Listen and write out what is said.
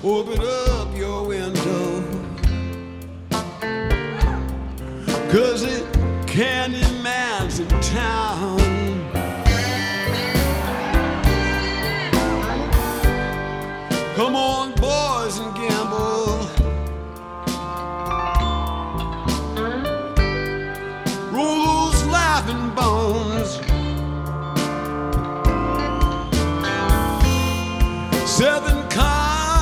Open up your window, 'cause the candy man's in town. Come on, boys, and gamble. Roll those laughing bones.